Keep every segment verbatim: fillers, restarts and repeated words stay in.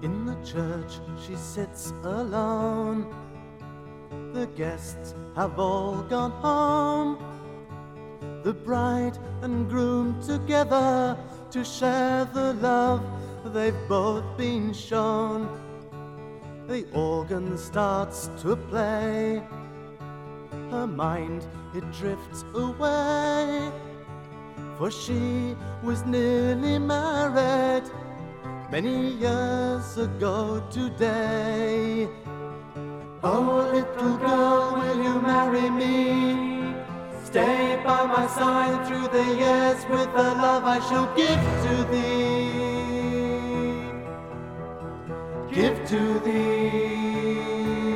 In the church she sits alone. The guests have all gone home. The bride and groom together to share the love they've both been shown. The organ starts to play. Her mind, it drifts away, for she was nearly married many years ago today. Oh, little girl, will you marry me? Stay by my side through the years with the love I shall give to thee. Give to thee.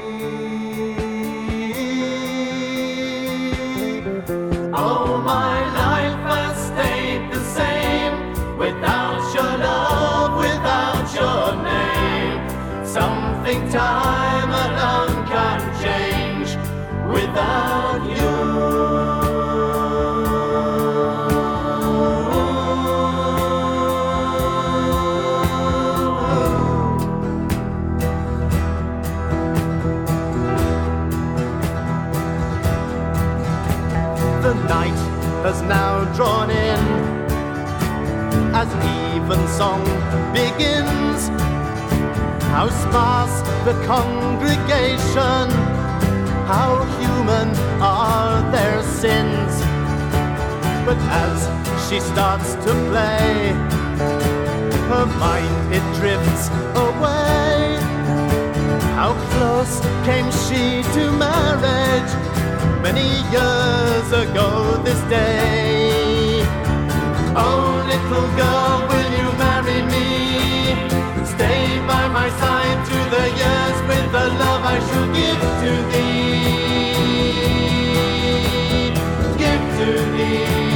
Oh, my life has stayed the same without your love, without your name. Something time alone can change without you. The night has now drawn in as evensong begins. How sparse the congregation, how human are their sins. But as she starts to play, her mind it drifts away. How close came she to marriage many years ago this day. Oh, little girl, will you marry me? Stay by my side through the years with the love I shall give to thee. Give to thee.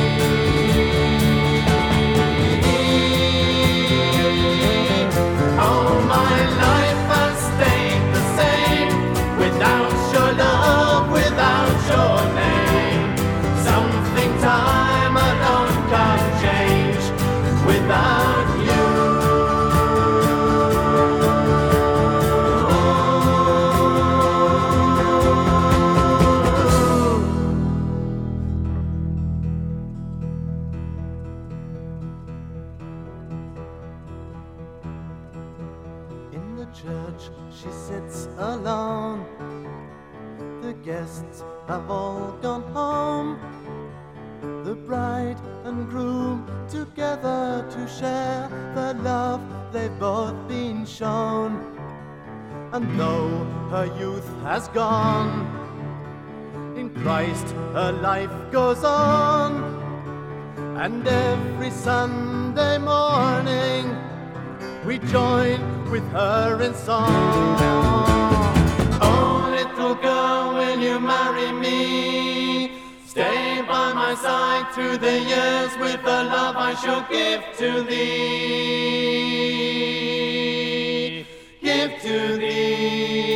Oh, my life has stayed the same without your love, without your name. Something time alone can change without you. In the church she sits alone. The guests have all gone home. The bride and groom together to share the love they've both been shown. And though her youth has gone, in Christ her life goes on. And every Sunday morning we join with her in song. Oh, little girl, will you marry me? Stay by my side through the years with the love I shall give to thee. Give to thee.